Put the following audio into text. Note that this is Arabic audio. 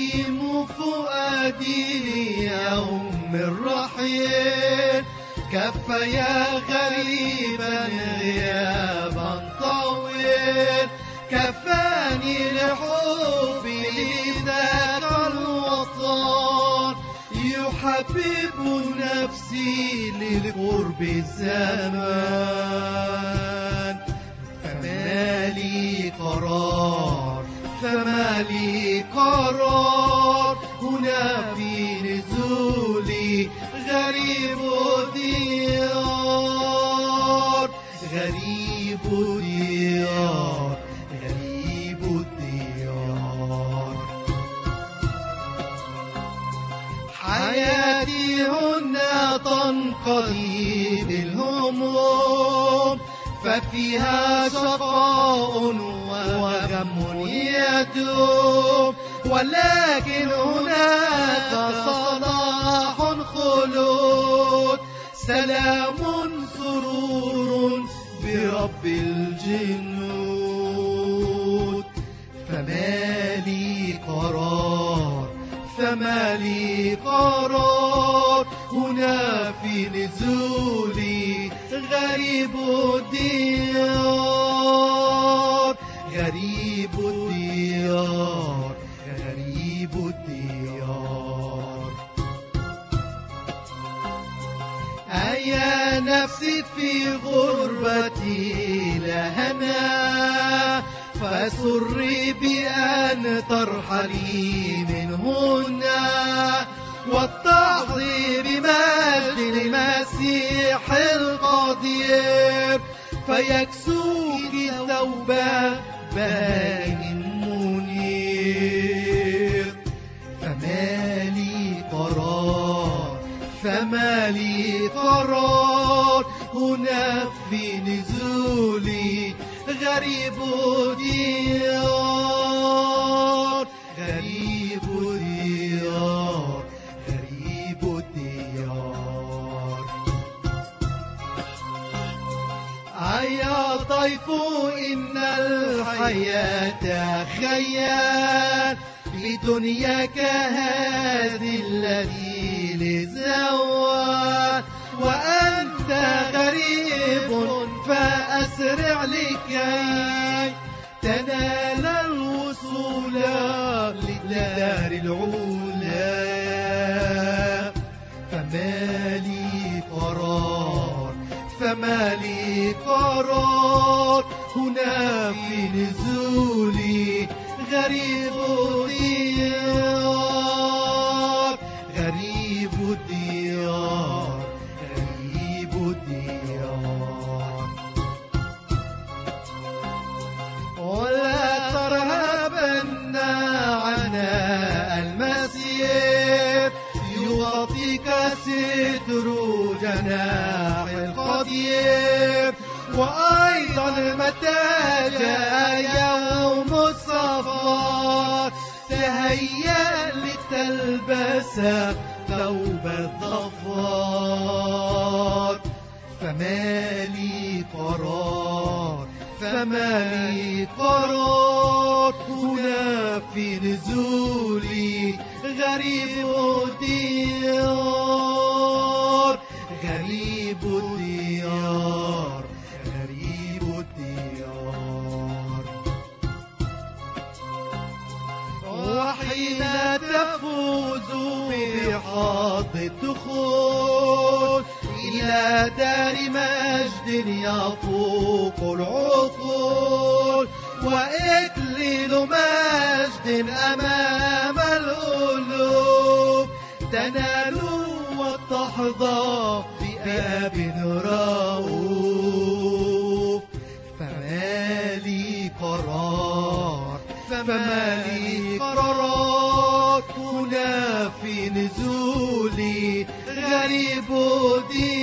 يهيم فؤادي ليوم الرحيل، كفى يا غريبا غيابا طويل، كفاني لحبي لذاك الوطن، يحبب نفسي لقرب الزمان. فما لي قرار، فما لي قرار، هنا في نزولي غريب الديار، غريب الديار، غريب الديار. حياتي هنا تنقضي بالهموم، ففيها شقاء وغم يدوم، ولكن هناك صلاح خلود، سلام سرور برب الجنود. فما لي قرار، فما لي قرار، هنا في نزولي غريب الديار، غريب الديار، غريب الديار. أيا نفسي في غربتي لهنا، فسري بأن ترحلي من هنا، واتعظي بمجد المسيح القدير، فيكسوك ثوبا باهٍ منير. فما لي قرار، فما لي قرار، هنا في نزولي غريب الديار، غريب الديار، غريب الديار. أيا طيف إن الحياة خيال، لدنياك هذه التي للزوال، وأنت غريب فأسرع لكي تنال الوصول للدار العلا. فما لي قرار، فما لي قرار، هنا في نزولي غريب الديار، غريب الديار، غريب الديار. ولا ترهبن عنا المسير، يغطيك ستر جناح القدير، وأيضا متى جاء يوم الصفار، تهيأ لتلبس ثوب الظفار. فما لي قرار، فما لي قرار، هنا في نزولي غريب الديار، غريب الديار، غريب الديار. وحين تفوز بحظ الدخول إلى دار مجد يفوق العقول، وإكليل مجد أمام القلوب، تنال وتحظى بآب رؤوف. فما لي قرار، فما لي قرار، هنا في نزولي غريب الديار.